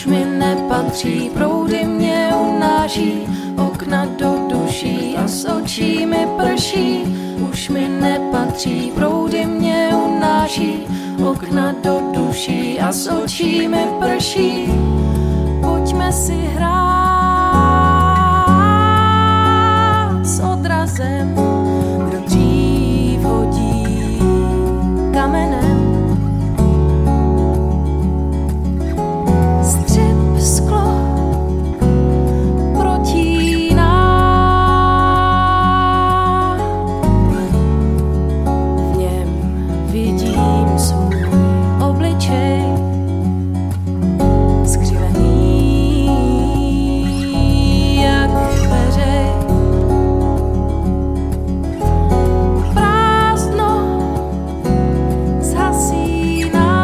už mi nepatří, proudy mě unáší, okna do duší a z očí mi prší. Už mi nepatří, proudy mě unáší, okna do duší a z očí mi prší. Pojďme si hrát s odrazem, kdo dřív hodí kamenem. Střep sklo protíná, v něm vidím svůj obličej, skřivený jak peřej. Prázdno zhasíná,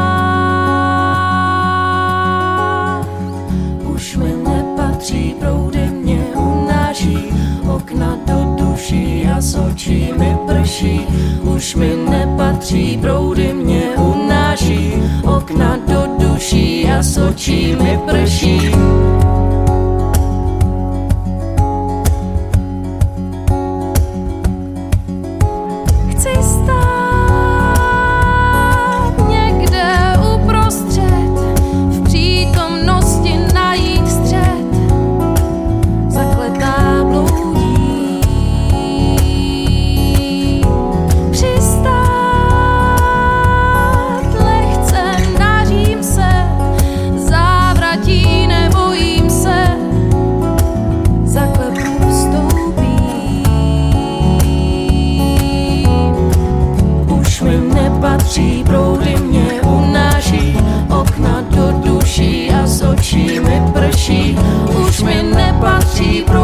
už mi nepatří, proudy mě unáší, okna do duší a z očí mi prší. Už mi nepatří, proudy mě unáší, okna do duší a z očí mi prší. Chci stát někde uprostřed, v přítomnosti najít střed, zakletá bloudí. Přistát lehce, nařím se, závratí nebojím se, zaklepu vstoupím. Už mi nepatří, proudy mě unáší, okna do duší a z očí mi prší. Už mi nepatří,